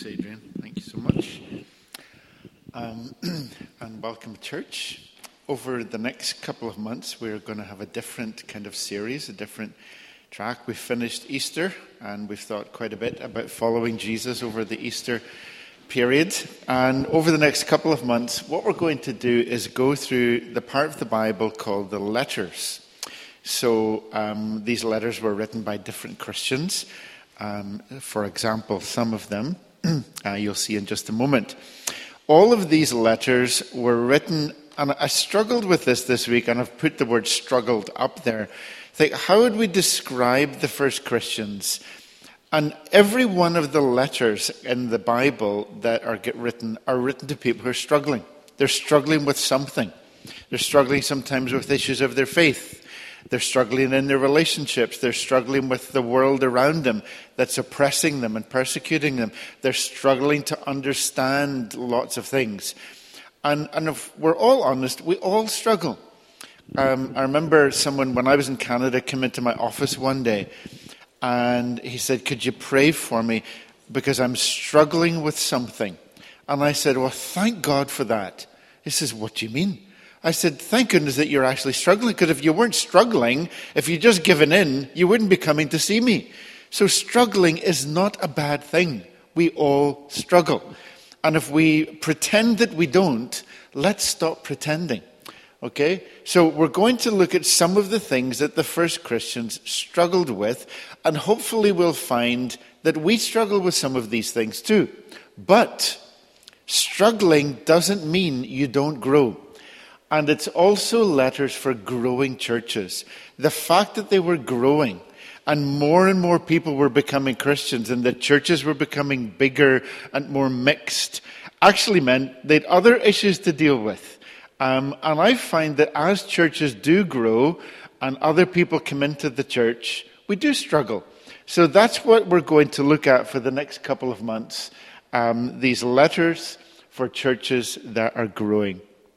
Thanks, Adrian. Thank you so much. And welcome, church. Over the next couple of months, we're going to have a different kind of series, a different track. We've finished Easter, and we've thought quite a bit about following Jesus over the Easter period. And over the next couple of months, what we're going to do is go through the part of the Bible called the letters. So these letters were written by different Christians. For example, some of them you'll see in just a moment. All of these letters were written, and I struggled with this week, and I've put the word struggled up there. How would we describe the first Christians? And every one of the letters in the Bible that are written to people who are struggling. They're struggling with something. They're struggling sometimes with issues of their faith. They're struggling in their relationships. They're struggling with the world around them that's oppressing them and persecuting them. They're struggling to understand lots of things. And if we're all honest, we all struggle. I remember someone, when I was in Canada, came into my office one day and he said, "Could you pray for me because I'm struggling with something?" And I said, "Well, thank God for that." He says, "What do you mean?" I said, "Thank goodness that you're actually struggling, because if you weren't struggling, if you'd just given in, you wouldn't be coming to see me." So struggling is not a bad thing. We all struggle. And if we pretend that we don't, let's stop pretending. Okay? So we're going to look at some of the things that the first Christians struggled with, and hopefully we'll find that we struggle with some of these things too. But struggling doesn't mean you don't grow. And it's also letters for growing churches. The fact that they were growing and more people were becoming Christians and the churches were becoming bigger and more mixed actually meant they had other issues to deal with. And I find that as churches do grow and other people come into the church, we do struggle. So that's what we're going to look at for the next couple of months. These letters for churches that are growing.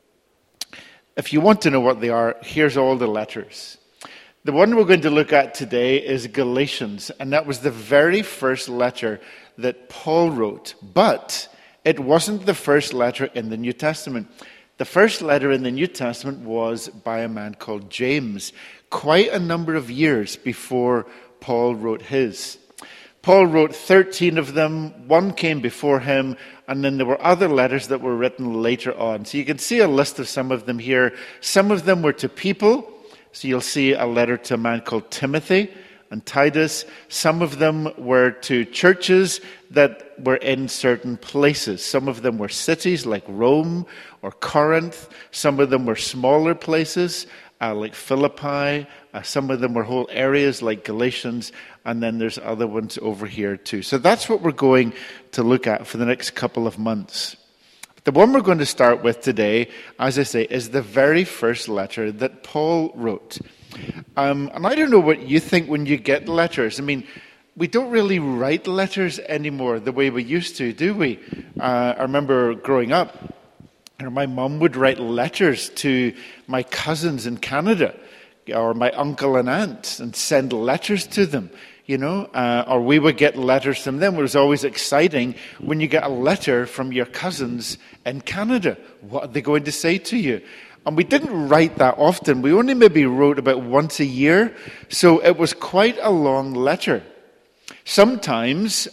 If you want to know what they are, here's all the letters. The one we're going to look at today is Galatians, and that was the very first letter that Paul wrote. But it wasn't the first letter in the New Testament. The first letter in the New Testament was by a man called James, quite a number of years before Paul wrote his. Paul wrote 13 of them, one came before him, and then there were other letters that were written later on. So you can see a list of some of them here. Some of them were to people. So you'll see a letter to a man called Timothy and Titus. Some of them were to churches that were in certain places. Some of them were cities like Rome or Corinth. Some of them were smaller places like Philippi. Some of them were whole areas like Galatians. And then there's other ones over here too. So that's what we're going to look at for the next couple of months. The one we're going to start with today, as I say, is the very first letter that Paul wrote. And I don't know what you think when you get letters. I mean, we don't really write letters anymore the way we used to, do we? I remember growing up, my mum would write letters to my cousins in Canada or my uncle and aunt and send letters to them. Or we would get letters from them. It was always exciting when you get a letter from your cousins in Canada. What are they going to say to you? And we didn't write that often. We only maybe wrote about once a year. So it was quite a long letter. Sometimes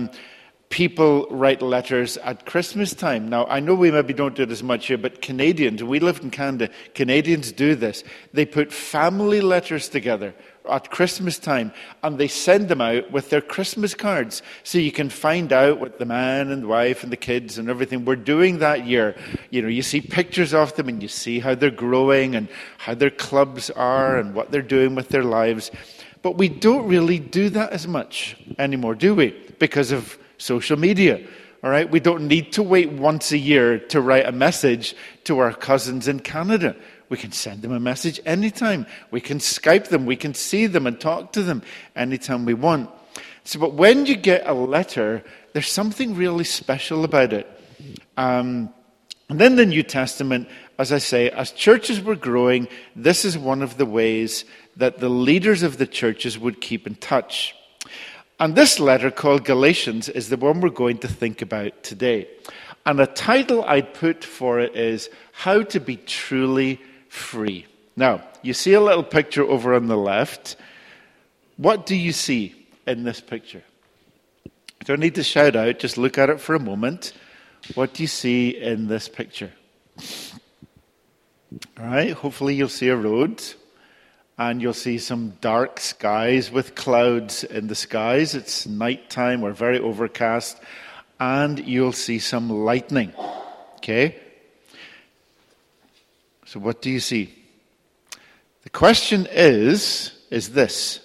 people write letters at Christmas time. Now, I know we maybe don't do it as much here, but Canadians, we lived in Canada, Canadians do this. They put family letters together at Christmas time, and they send them out with their Christmas cards, so you can find out what the man and the wife and the kids and everything were doing that year. You see pictures of them, and you see how they're growing and how their clubs are and what they're doing with their lives. But we don't really do that as much anymore, do we? Because of social media. All right, we don't need to wait once a year to write a message to our cousins in Canada. We can send them a message anytime. We can Skype them. We can see them and talk to them anytime we want. So, but when you get a letter, there's something really special about it. And then the New Testament, as I say, as churches were growing, this is one of the ways that the leaders of the churches would keep in touch. And this letter called Galatians is the one we're going to think about today. And a title I'd put for it is How to Be Truly Free. Now, you see a little picture over on the left. What do you see in this picture? You don't need to shout out, just look at it for a moment. What do you see in this picture? All right, hopefully you'll see a road. And you'll see some dark skies with clouds in the skies. It's nighttime or very overcast. And you'll see some lightning. Okay? So what do you see? The question is this.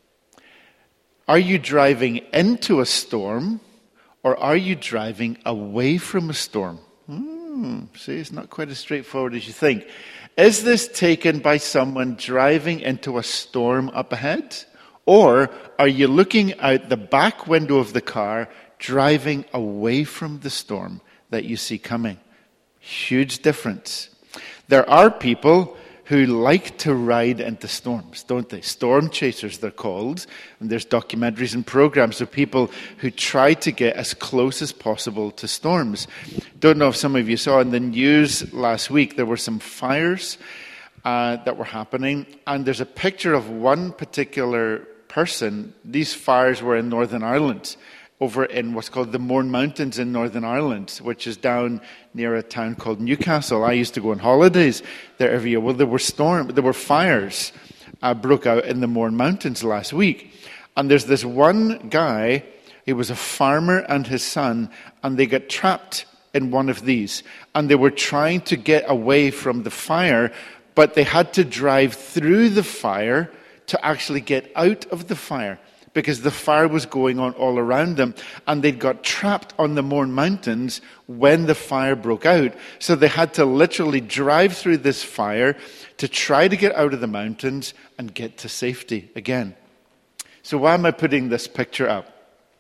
Are you driving into a storm or are you driving away from a storm? See, it's not quite as straightforward as you think. Is this taken by someone driving into a storm up ahead? Or are you looking out the back window of the car, driving away from the storm that you see coming? Huge difference. There are people who like to ride into storms, don't they? Storm chasers, they're called. And there's documentaries and programs of people who try to get as close as possible to storms. Don't know if some of you saw in the news last week, there were some fires that were happening. And there's a picture of one particular person. These fires were in Northern Ireland, over in what's called the Mourne Mountains in Northern Ireland, which is down near a town called Newcastle. I used to go on holidays there every year. Well, there were fires broke out in the Mourne Mountains last week. And there's this one guy, he was a farmer and his son, and they got trapped in one of these. And they were trying to get away from the fire, but they had to drive through the fire to actually get out of the fire, because the fire was going on all around them, and they'd got trapped on the Mourne Mountains when the fire broke out. So they had to literally drive through this fire to try to get out of the mountains and get to safety again. So why am I putting this picture up?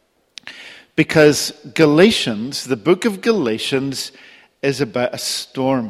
Because Galatians, the book of Galatians, is about a storm.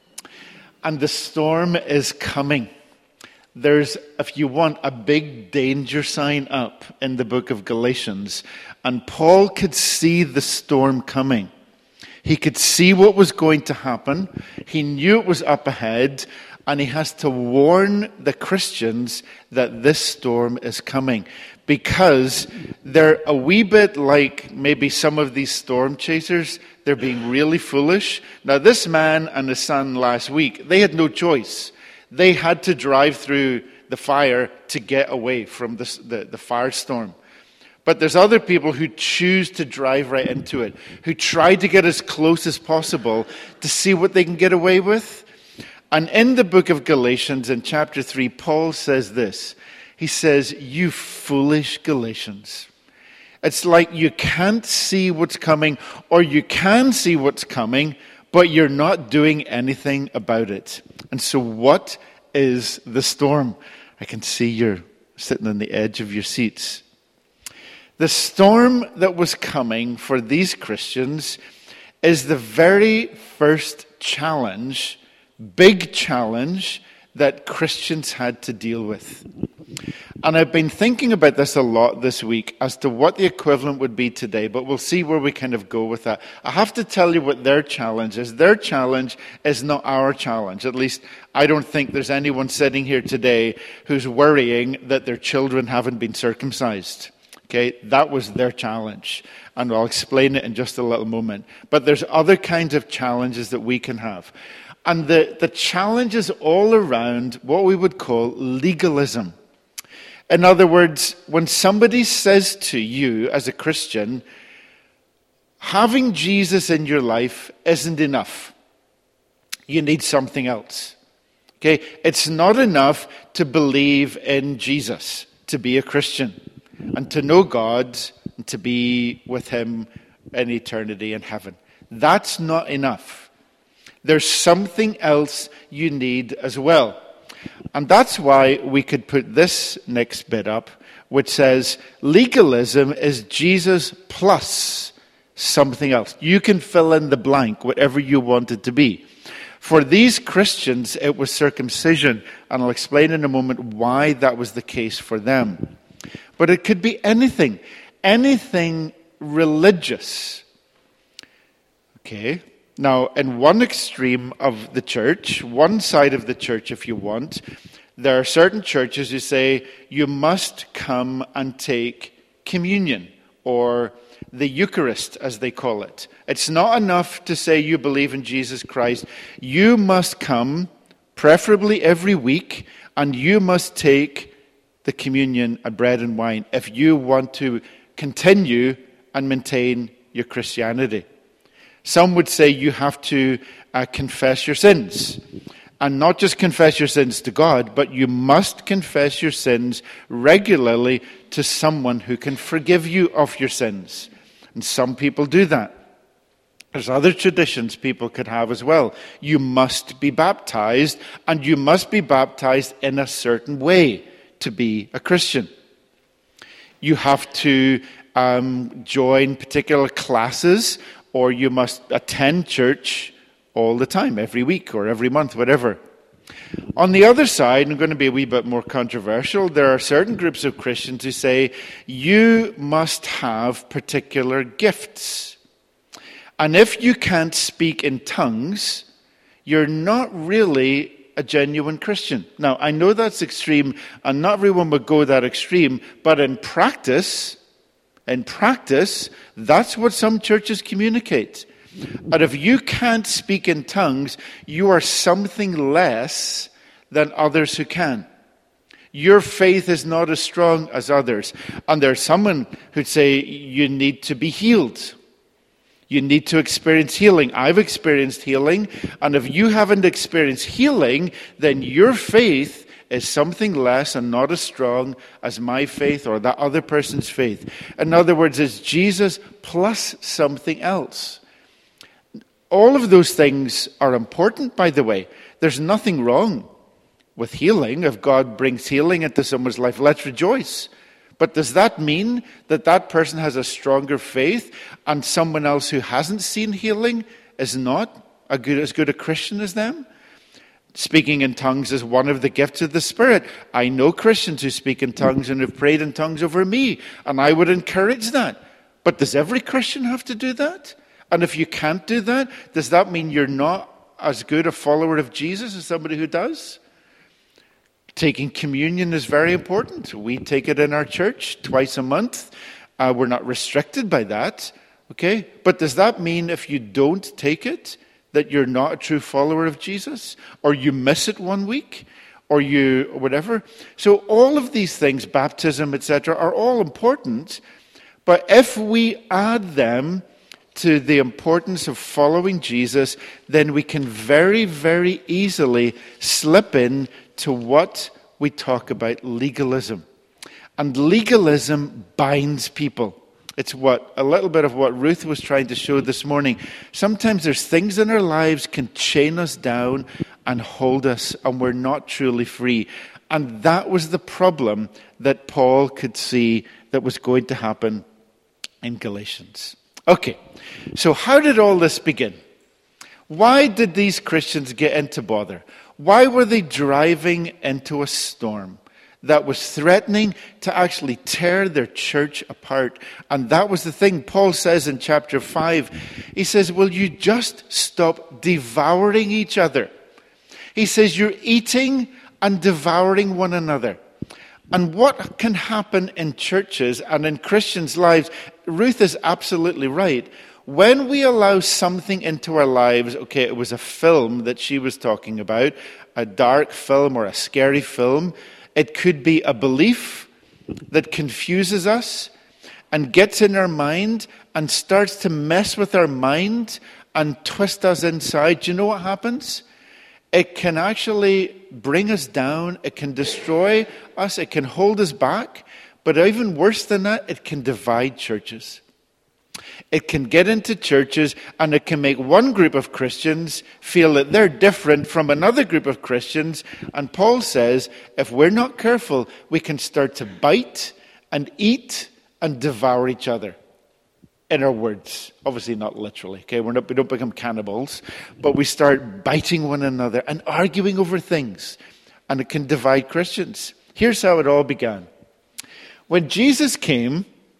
And the storm is coming. There's, if you want, a big danger sign up in the book of Galatians. And Paul could see the storm coming. He could see what was going to happen. He knew it was up ahead. And he has to warn the Christians that this storm is coming. Because they're a wee bit like maybe some of these storm chasers. They're being really foolish. Now, this man and his son last week, they had no choice. They had to drive through the fire to get away from the firestorm. But there's other people who choose to drive right into it, who try to get as close as possible to see what they can get away with. And in the book of Galatians, in chapter 3, Paul says this. He says, "You foolish Galatians." It's like you can't see what's coming, or you can see what's coming, but you're not doing anything about it. And so what is the storm? I can see you're sitting on the edge of your seats. The storm that was coming for these Christians is the very first challenge, big challenge, that Christians had to deal with. And I've been thinking about this a lot this week as to what the equivalent would be today, but we'll see where we kind of go with that. I have to tell you what their challenge is. Their challenge is not our challenge. At least I don't think there's anyone sitting here today who's worrying that their children haven't been circumcised. Okay, that was their challenge. And I'll explain it in just a little moment. But there's other kinds of challenges that we can have. And the challenge is all around what we would call legalism. In other words, when somebody says to you as a Christian, having Jesus in your life isn't enough. You need something else. Okay? It's not enough to believe in Jesus, to be a Christian, and to know God, and to be with Him in eternity in heaven. That's not enough. There's something else you need as well. And that's why we could put this next bit up, which says, legalism is Jesus plus something else. You can fill in the blank, whatever you want it to be. For these Christians, it was circumcision, and I'll explain in a moment why that was the case for them. But it could be anything. anything religious. Okay. Now, in one extreme of the church, one side of the church, if you want, there are certain churches who say you must come and take communion, or the Eucharist, as they call it. It's not enough to say you believe in Jesus Christ. You must come, preferably every week, and you must take the communion and bread and wine if you want to continue and maintain your Christianity. Some would say you have to confess your sins. And not just confess your sins to God, but you must confess your sins regularly to someone who can forgive you of your sins. And some people do that. There's other traditions people could have as well. You must be baptized, and you must be baptized in a certain way to be a Christian. You have to join particular classes, or you must attend church all the time, every week or every month, whatever. On the other side, I'm going to be a wee bit more controversial, there are certain groups of Christians who say you must have particular gifts. And if you can't speak in tongues, you're not really a genuine Christian. Now, I know that's extreme, and not everyone would go that extreme, but in practice, that's what some churches communicate. And if you can't speak in tongues, you are something less than others who can. Your faith is not as strong as others. And there's someone who'd say you need to be healed. You need to experience healing. I've experienced healing. And if you haven't experienced healing, then your faith is something less and not as strong as my faith or that other person's faith. In other words, it's Jesus plus something else. All of those things are important, by the way. There's nothing wrong with healing. If God brings healing into someone's life, let's rejoice. But does that mean that that person has a stronger faith and someone else who hasn't seen healing is not as good a Christian as them? Speaking in tongues is one of the gifts of the Spirit. I know Christians who speak in tongues and have prayed in tongues over me, and I would encourage that. But does every Christian have to do that? And if you can't do that, does that mean you're not as good a follower of Jesus as somebody who does? Taking communion is very important. We take it in our church twice a month. We're not restricted by that. Okay? But does that mean if you don't take it, that you're not a true follower of Jesus? Or you miss it one week? Or you, whatever? So all of these things, baptism, etc., are all important. But if we add them to the importance of following Jesus, then we can very, very easily slip in to what we talk about legalism. And legalism binds people. It's a little bit of what Ruth was trying to show this morning. Sometimes there's things in our lives can chain us down and hold us, and we're not truly free. And that was the problem that Paul could see that was going to happen in Galatians. Okay, so how did all this begin? Why did these Christians get into bother? Why were they driving into a storm that was threatening to actually tear their church apart? And that was the thing Paul says in chapter 5. He says, will you just stop devouring each other? He says, you're eating and devouring one another. And what can happen in churches and in Christians' lives, Ruth is absolutely right. When we allow something into our lives, okay, it was a film that she was talking about, a dark film or a scary film. It could be a belief that confuses us and gets in our mind and starts to mess with our mind and twist us inside. Do you know what happens? It can actually bring us down. It can destroy us. It can hold us back. But even worse than that, it can divide churches. It can get into churches and it can make one group of Christians feel that they're different from another group of Christians. And Paul says, if we're not careful, we can start to bite and eat and devour each other. In our words, obviously not literally, okay? We don't become cannibals, but we start biting one another and arguing over things, and it can divide Christians. Here's how it all began. When Jesus came,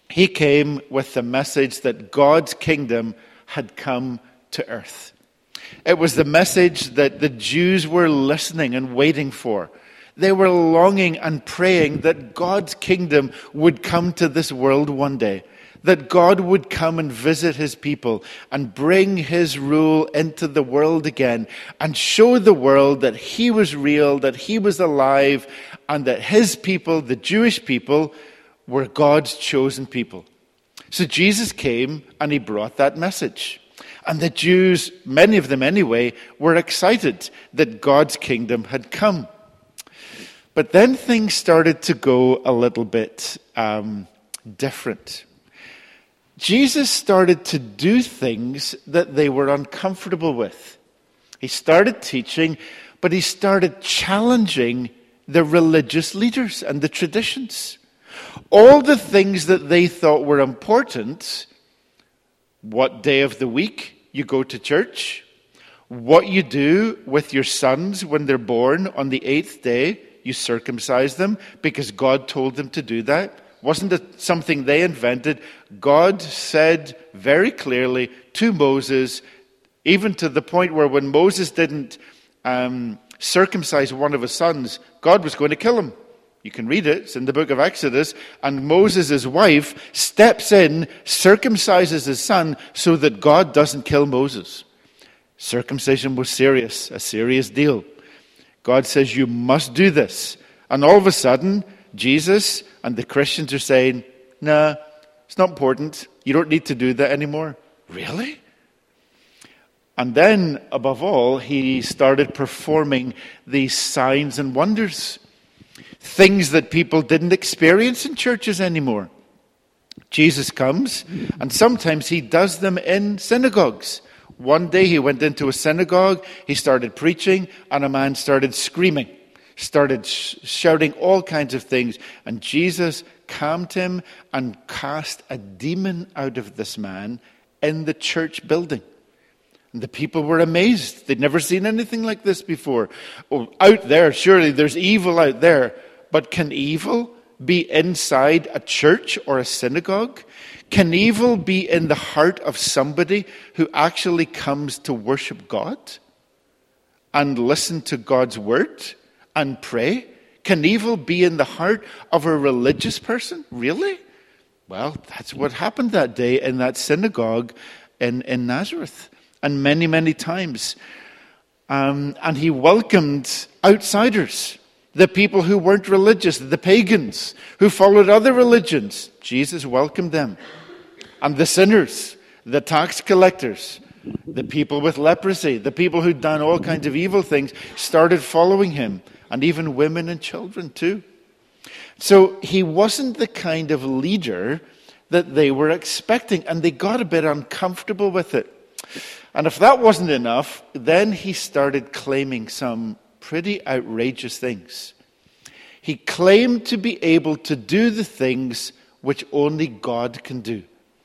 He came with the message that God's kingdom had come to earth. It was the message that the Jews were listening and waiting for. They were longing and praying that God's kingdom would come to this world one day, that God would come and visit his people and bring his rule into the world again and show the world that he was real, that he was alive, and that his people, the Jewish people, were God's chosen people. So Jesus came and he brought that message. And the Jews, many of them anyway, were excited that God's kingdom had come. But then things started to go a little bit different. Jesus started to do things that they were uncomfortable with. He started teaching, but he started challenging the religious leaders and the traditions. All the things that they thought were important, what day of the week you go to church, what you do with your sons when they're born on the 8th day, you circumcise them because God told them to do that. Wasn't it something they invented? God said very clearly to Moses, even to the point where when Moses didn't circumcise one of his sons, God was going to kill him. You can read it. It's in the book of Exodus. And Moses' wife steps in, circumcises his son so that God doesn't kill Moses. Circumcision was serious, a serious deal. God says, you must do this. And all of a sudden, Jesus and the Christians are saying, nah, it's not important. You don't need to do that anymore. Really? And then, above all, he started performing these signs and wonders. Things that people didn't experience in churches anymore. Jesus comes, and sometimes he does them in synagogues. One day he went into a synagogue, he started preaching, and a man started screaming, started shouting all kinds of things. And Jesus calmed him and cast a demon out of this man in the church building. And the people were amazed. They'd never seen anything like this before. Oh, out there, surely there's evil out there. But can evil be inside a church or a synagogue? Can evil be in the heart of somebody who actually comes to worship God and listen to God's word and pray? Can evil be in the heart of a religious person? Really? Well, that's what happened that day in that synagogue in Nazareth. And many, many times. And he welcomed outsiders. The people who weren't religious, the pagans, who followed other religions. Jesus welcomed them. And the sinners, the tax collectors, the people with leprosy, the people who'd done all kinds of evil things, started following him. And even women and children too. So he wasn't the kind of leader that they were expecting. And they got a bit uncomfortable with it. And if that wasn't enough, then he started claiming some pretty outrageous things. He claimed to be able to do the things which only God can do.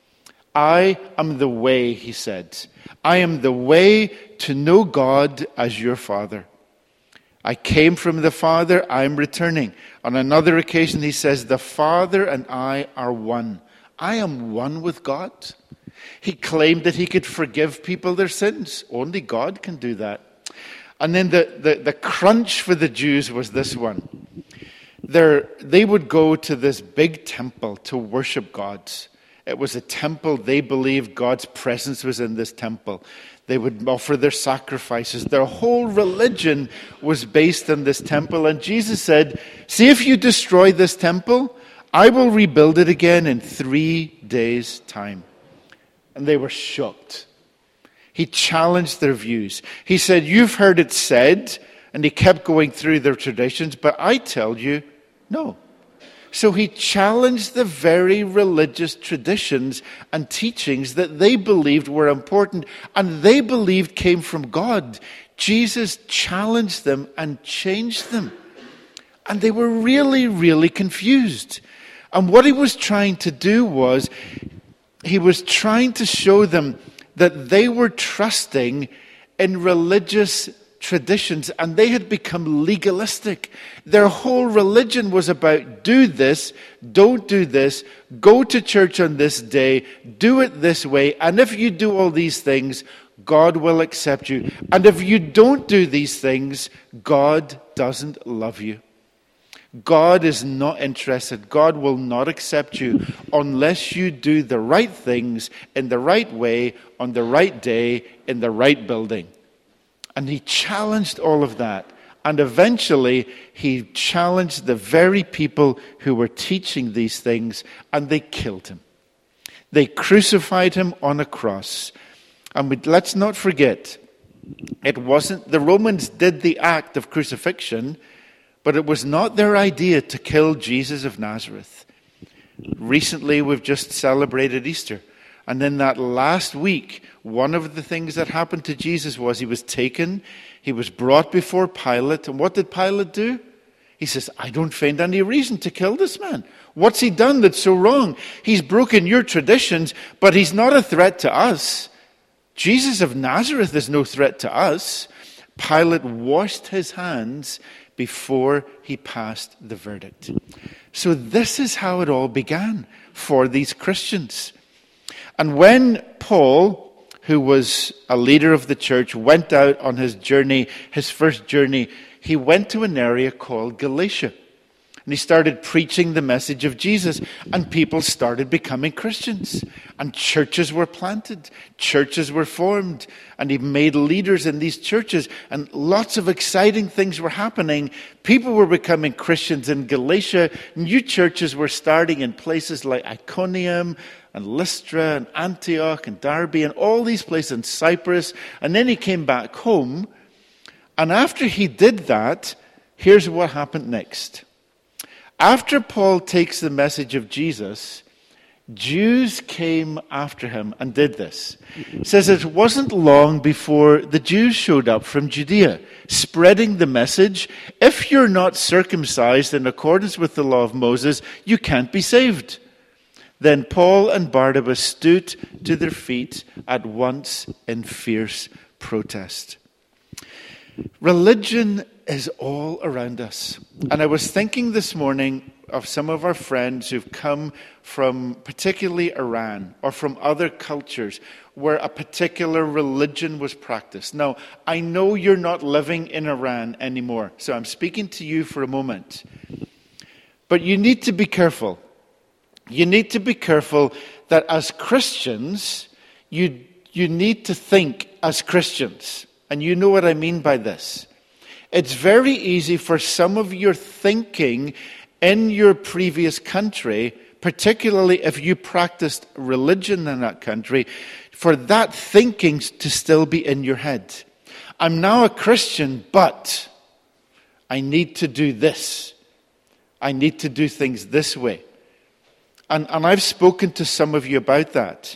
I am the way, he said. I am the way to know God as your Father. I came from the Father, I am returning. On another occasion, he says, the Father and I are one. I am one with God. He claimed that he could forgive people their sins. Only God can do that. And then the crunch for the Jews was this one. They would go to this big temple to worship God. It was a temple. They believed God's presence was in this temple. They would offer their sacrifices. Their whole religion was based on this temple. And Jesus said, see, if you destroy this temple, I will rebuild it again in 3 days' time. And they were shocked. He challenged their views. He said, you've heard it said, and he kept going through their traditions, but I tell you, no. So he challenged the very religious traditions and teachings that they believed were important and they believed came from God. Jesus challenged them and changed them. And they were really, really confused. And what he was trying to do was, he was trying to show them that they were trusting in religious traditions, and they had become legalistic. Their whole religion was about do this, don't do this, go to church on this day, do it this way, and if you do all these things, God will accept you. And if you don't do these things, God doesn't love you. God is not interested. God will not accept you unless you do the right things in the right way, on the right day, in the right building. And he challenged all of that. And eventually, he challenged the very people who were teaching these things, and they killed him. They crucified him on a cross. And let's not forget, it wasn't, the Romans did the act of crucifixion, but it was not their idea to kill Jesus of Nazareth. Recently, we've just celebrated Easter. And in that last week, one of the things that happened to Jesus was he was taken, he was brought before Pilate. And what did Pilate do? He says, I don't find any reason to kill this man. What's he done that's so wrong? He's broken your traditions, but he's not a threat to us. Jesus of Nazareth is no threat to us. Pilate washed his hands before he passed the verdict. So this is how it all began for these Christians. And when Paul, who was a leader of the church, went out on his journey, his first journey, he went to an area called Galatia. And he started preaching the message of Jesus. And people started becoming Christians. And churches were planted. Churches were formed. And he made leaders in these churches. And lots of exciting things were happening. People were becoming Christians in Galatia. New churches were starting in places like Iconium and Lystra and Antioch and Derbe and all these places in Cyprus. And then he came back home. And after he did that, here's what happened next. After Paul takes the message of Jesus, Jews came after him and did this. It says it wasn't long before the Jews showed up from Judea, spreading the message, if you're not circumcised in accordance with the law of Moses, you can't be saved. Then Paul and Barnabas stood to their feet at once in fierce protest. Religion is all around us. And I was thinking this morning of some of our friends who've come from particularly Iran or from other cultures where a particular religion was practiced. Now, I know you're not living in Iran anymore, so I'm speaking to you for a moment. But you need to be careful. You need to be careful that as Christians, you need to think as Christians. And you know what I mean by this. It's very easy for some of your thinking in your previous country, particularly if you practiced religion in that country, for that thinking to still be in your head. I'm now a Christian, but I need to do this. I need to do things this way. And I've spoken to some of you about that.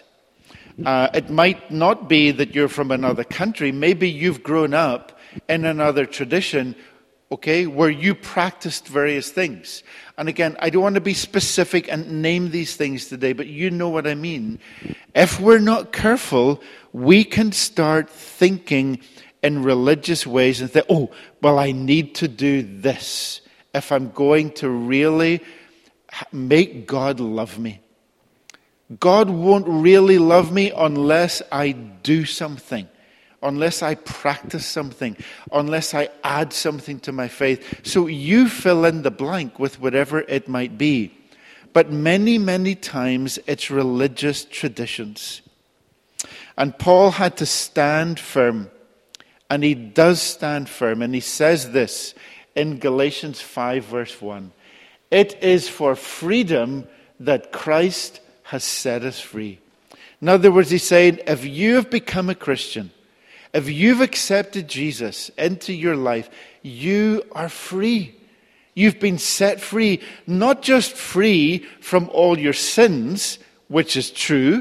It might not be that you're from another country. Maybe you've grown up in another tradition, okay, where you practiced various things. And again, I don't want to be specific and name these things today, but you know what I mean. If we're not careful, we can start thinking in religious ways and think, oh, well, I need to do this if I'm going to really make God love me. God won't really love me unless I do something, unless I practice something, unless I add something to my faith. So you fill in the blank with whatever it might be. But many, many times it's religious traditions. And Paul had to stand firm. And he does stand firm. And he says this in Galatians 5 verse 1. It is for freedom that Christ has set us free. In other words, he's saying, if you have become a Christian, if you've accepted Jesus into your life, you are free. You've been set free, not just free from all your sins, which is true.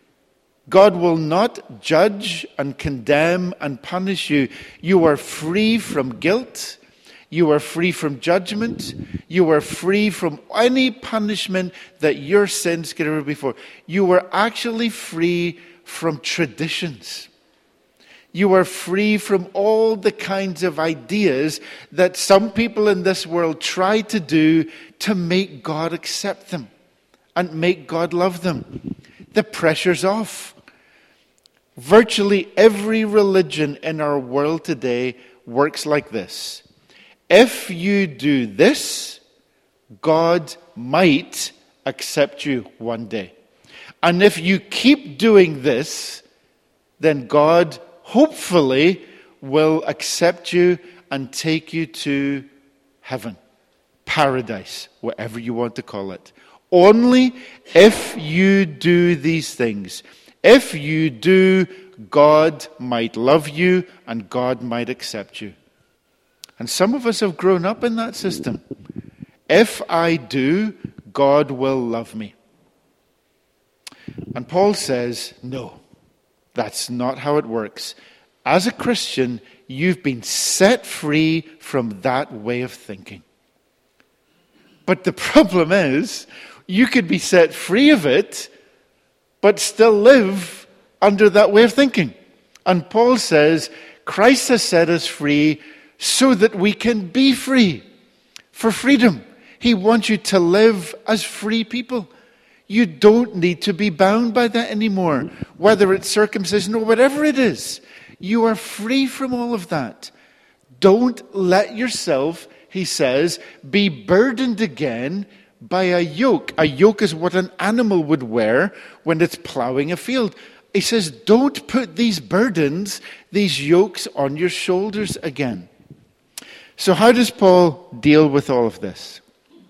God will not judge and condemn and punish you. You are free from guilt. You are free from judgment. You are free from any punishment that your sins could ever be for. You are actually free from traditions. You are free from all the kinds of ideas that some people in this world try to do to make God accept them and make God love them. The pressure's off. Virtually every religion in our world today works like this. If you do this, God might accept you one day. And if you keep doing this, then God hopefully will accept you and take you to heaven, paradise, whatever you want to call it. Only if you do these things. If you do, God might love you and God might accept you. And some of us have grown up in that system. If I do, God will love me. And Paul says, no, that's not how it works. As a Christian, you've been set free from that way of thinking. But the problem is, you could be set free of it, but still live under that way of thinking. And Paul says, Christ has set us free so that we can be free. For freedom. He wants you to live as free people. You don't need to be bound by that anymore. Whether it's circumcision or whatever it is. You are free from all of that. Don't let yourself, he says, be burdened again by a yoke. A yoke is what an animal would wear when it's plowing a field. He says, don't put these burdens, these yokes on your shoulders again. So how does Paul deal with all of this?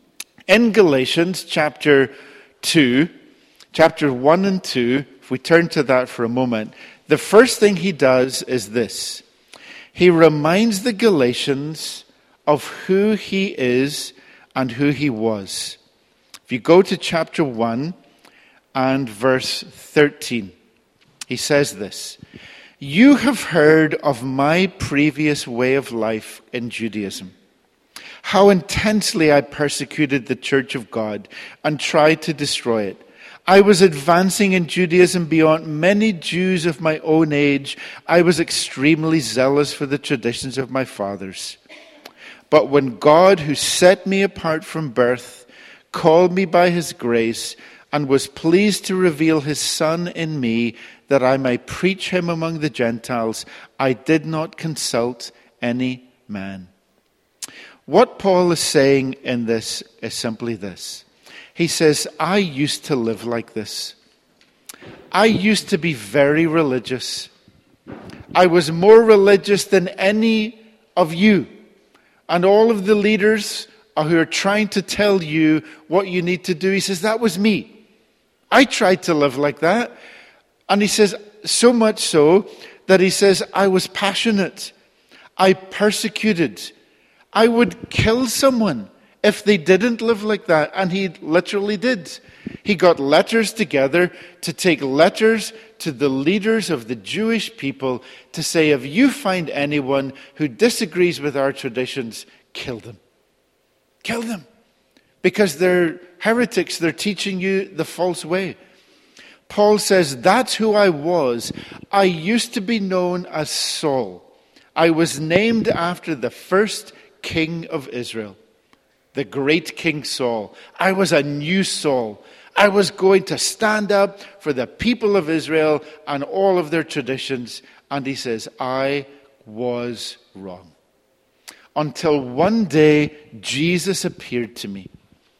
In Galatians chapter 2, chapter 1 and 2, if we turn to that for a moment, the first thing he does is this. He reminds the Galatians of who he is and who he was. If you go to chapter 1 and verse 13, he says this. You have heard of my previous way of life in Judaism, how intensely I persecuted the church of God and tried to destroy it. I was advancing in Judaism beyond many Jews of my own age. I was extremely zealous for the traditions of my fathers. But when God, who set me apart from birth, called me by his grace and was pleased to reveal his Son in me, that I might preach him among the Gentiles, I did not consult any man. What Paul is saying in this is simply this. He says, I used to live like this. I used to be very religious. I was more religious than any of you. And all of the leaders who are trying to tell you what you need to do, he says, that was me. I tried to live like that. And he says, so much so that he says, I was passionate. I persecuted. I would kill someone if they didn't live like that. And he literally did. He got letters together to take letters to the leaders of the Jewish people to say, if you find anyone who disagrees with our traditions, kill them. Kill them. Because they're heretics. They're teaching you the false way. Paul says, that's who I was. I used to be known as Saul. I was named after the first king of Israel, the great King Saul. I was a new Saul. I was going to stand up for the people of Israel and all of their traditions. And he says, I was wrong. Until one day, Jesus appeared to me.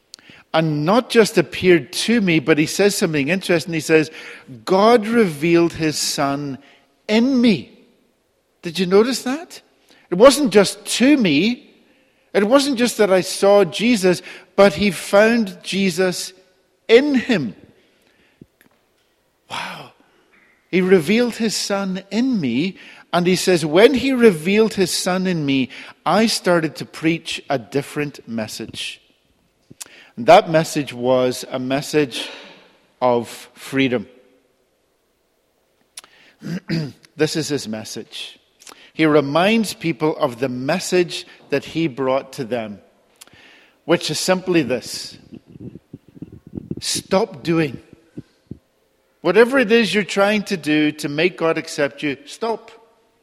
And not just appeared to me, but he says something interesting. He says, God revealed his Son in me. Did you notice that? It wasn't just to me. It wasn't just that I saw Jesus, but he found Jesus in him. Wow. He revealed his Son in me. And he says, when he revealed his Son in me, I started to preach a different message. And that message was a message of freedom. This is his message. He reminds people of the message that he brought to them, which is simply this. Stop doing. Whatever it is you're trying to do to make God accept you, stop.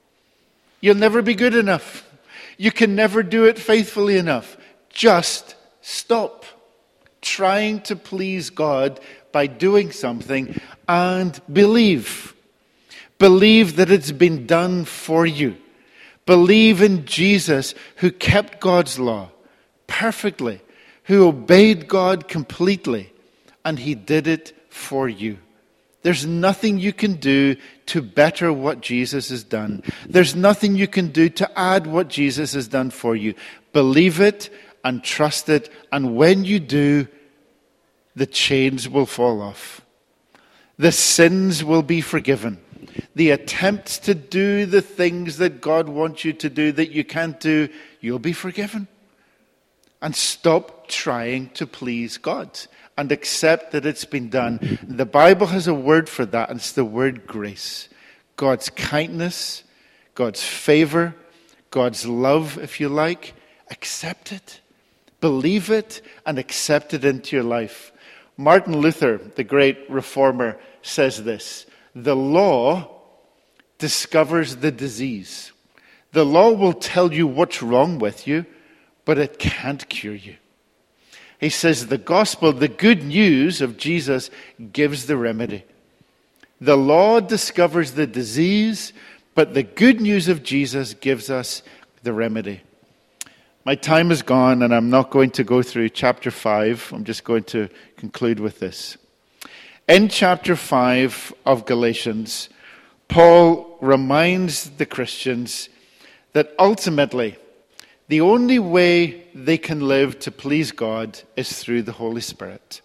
You'll never be good enough. You can never do it faithfully enough. Just stop trying to please God by doing something and believe. Believe that it's been done for you. Believe in Jesus, who kept God's law perfectly, who obeyed God completely, and he did it for you. There's nothing you can do to better what Jesus has done. There's nothing you can do to add what Jesus has done for you. Believe it and trust it, and when you do, the chains will fall off. The sins will be forgiven. The attempts to do the things that God wants you to do that you can't do, you'll be forgiven. And stop trying to please God and accept that it's been done. The Bible has a word for that, and it's the word grace. God's kindness, God's favor, God's love, if you like. Accept it. Believe it and accept it into your life. Martin Luther, the great reformer, says this: the law discovers the disease. The law will tell you what's wrong with you, but it can't cure you. He says the gospel, the good news of Jesus, gives the remedy. The law discovers the disease, but the good news of Jesus gives us the remedy. My time is gone, and I'm not going to go through chapter 5. I'm just going to conclude with this. In chapter 5 of Galatians, Paul reminds the Christians that ultimately the only way they can live to please God is through the Holy Spirit.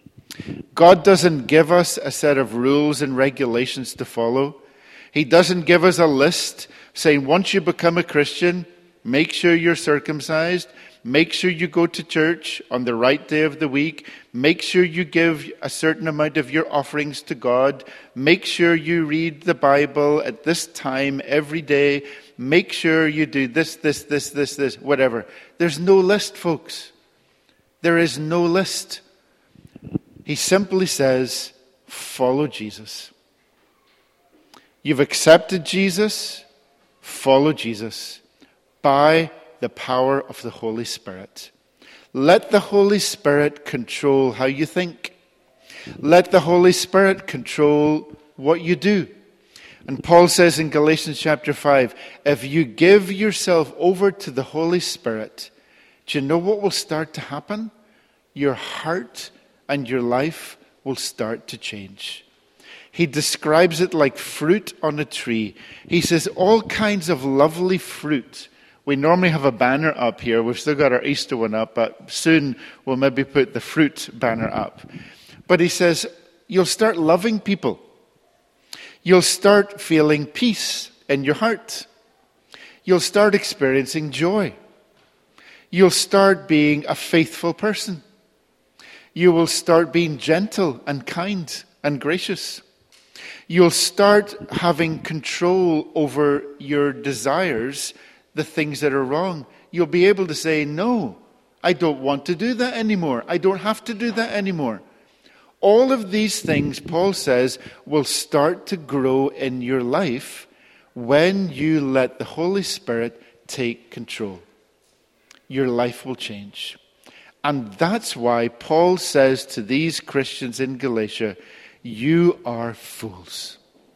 God doesn't give us a set of rules and regulations to follow. He doesn't give us a list saying, once you become a Christian, make sure you're circumcised. Make sure you go to church on the right day of the week. Make sure you give a certain amount of your offerings to God. Make sure you read the Bible at this time every day. Make sure you do this, whatever. There's no list, folks. There is no list. He simply says, follow Jesus. You've accepted Jesus, follow Jesus by the power of the Holy Spirit. Let the Holy Spirit control how you think. Let the Holy Spirit control what you do. And Paul says in Galatians chapter 5, if you give yourself over to the Holy Spirit, do you know what will start to happen? Your heart and your life will start to change. He describes it like fruit on a tree. He says all kinds of lovely fruit. We normally have a banner up here. We've still got our Easter one up, but soon we'll maybe put the fruit banner up. But he says, you'll start loving people. You'll start feeling peace in your heart. You'll start experiencing joy. You'll start being a faithful person. You will start being gentle and kind and gracious. You'll start having control over your desires, the things that are wrong. You'll be able to say, no, I don't want to do that anymore. I don't have to do that anymore. All of these things, Paul says, will start to grow in your life when you let the Holy Spirit take control. Your life will change. And that's why Paul says to these Christians in Galatia, you are fools.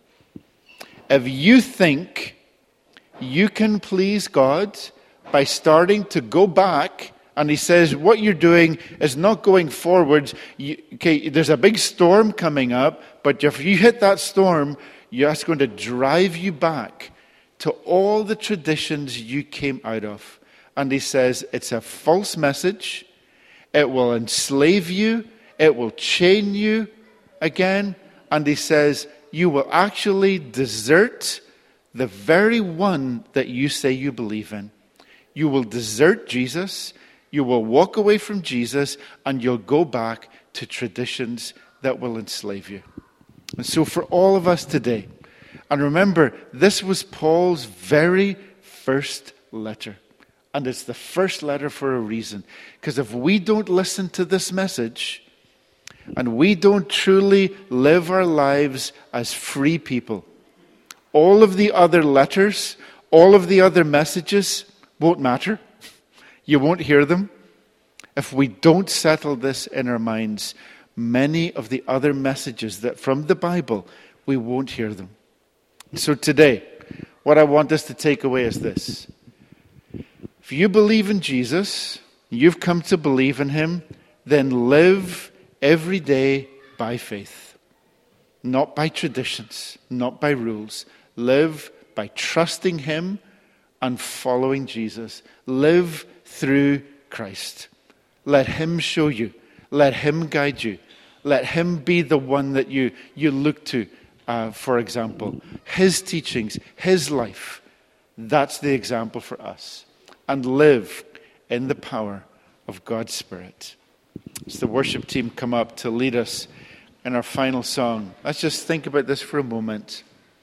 If you think you can please God by starting to go back, and he says what you're doing is not going forwards. There's a big storm coming up, but if you hit that storm, that's going to drive you back to all the traditions you came out of. And he says it's a false message. It will enslave you. It will chain you again. And he says you will actually desert the very one that you say you believe in. You will desert Jesus, you will walk away from Jesus, and you'll go back to traditions that will enslave you. And so for all of us today, and remember, this was Paul's very first letter. And it's the first letter for a reason. Because if we don't listen to this message, and we don't truly live our lives as free people, all of the other letters, all of the other messages won't matter. You won't hear them. If we don't settle this in our minds, many of the other messages that from the Bible, we won't hear them. So today, what I want us to take away is this. If you believe in Jesus, you've come to believe in him, then live every day by faith. Not by traditions, not by rules. Live by trusting him and following Jesus. Live through Christ. Let him show you. Let him guide you. Let him be the one that you look to, for example. His teachings, his life. That's the example for us. And live in the power of God's Spirit. As the worship team come up to lead us in our final song, let's just think about this for a moment.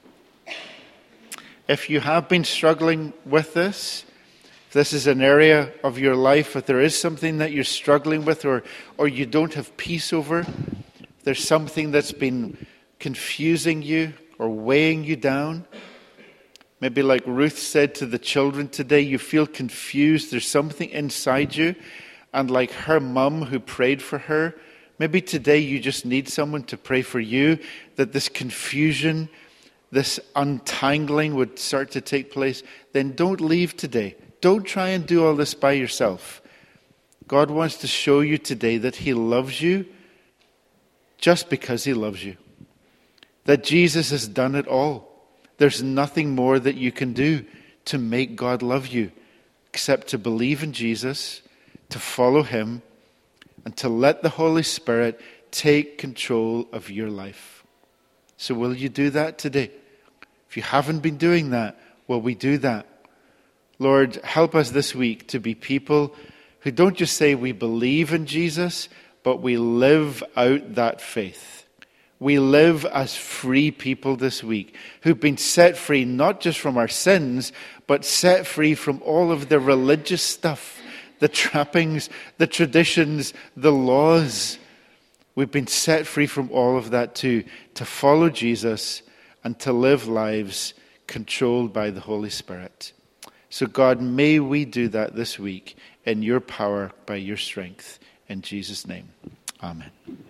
If you have been struggling with this, if this is an area of your life, if there is something that you're struggling with or you don't have peace over, if there's something that's been confusing you or weighing you down, maybe like Ruth said to the children today, you feel confused, there's something inside you, and like her mum who prayed for her, maybe today you just need someone to pray for you, that this confusion, this untangling would start to take place. Then don't leave today. Don't try and do all this by yourself. God wants to show you today that he loves you just because he loves you. That Jesus has done it all. There's nothing more that you can do to make God love you except to believe in Jesus, to follow him, and to let the Holy Spirit take control of your life. So will you do that today? If you haven't been doing that, will we do that? Lord, help us this week to be people who don't just say we believe in Jesus, but we live out that faith. We live as free people this week who've been set free not just from our sins, but set free from all of the religious stuff, the trappings, the traditions, the laws. We've been set free from all of that too, to follow Jesus and to live lives controlled by the Holy Spirit. So God, may we do that this week in your power, by your strength. In Jesus' name, amen.